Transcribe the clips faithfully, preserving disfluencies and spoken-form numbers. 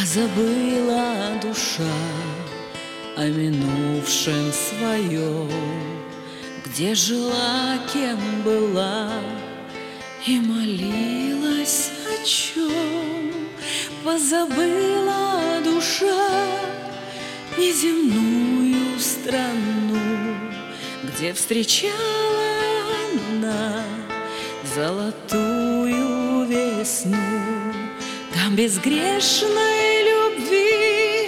Позабыла душа о минувшем своем, где жила, кем была, и молилась о чем. Позабыла душа неземную страну, где встречала она золотую весну. Там безгрешной любви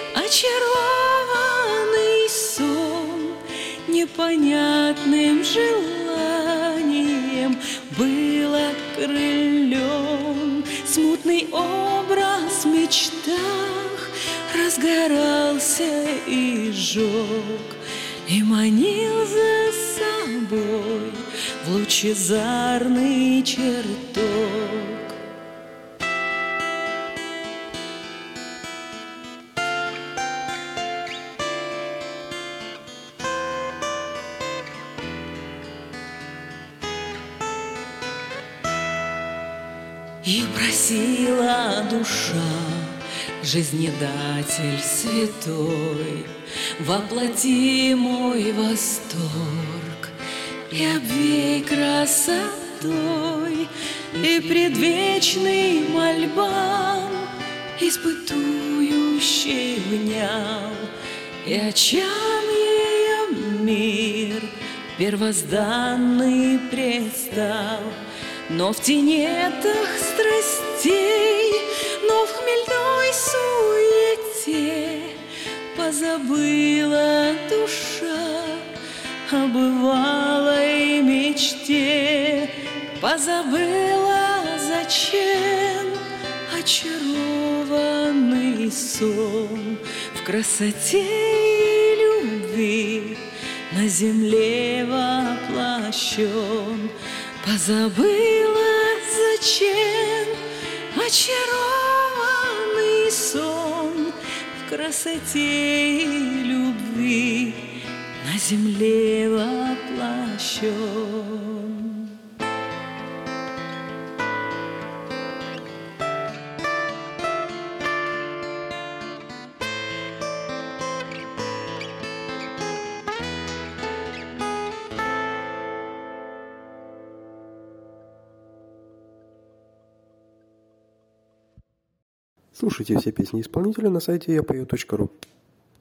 очарованный сон непонятным желанием был окрылен. Смутный образ в мечтах разгорался и жег, и манил за собой в лучезарный чертог. И просила душа, жизнедатель святой, воплоти мой восторг и обвей красотой, и предвечный мольбам испытующий внял, и очам ее мир первозданный предстал. Но в тенетах страстей, но в хмельной суете позабыла душа о бывалой мечте. Позабыла, зачем очарованный сон в красоте и любви на земле воплощен. Позабыла, зачем очарованный сон в красоте и любви на земле воплощен. Слушайте все песни исполнителя на сайте я пою точка ру.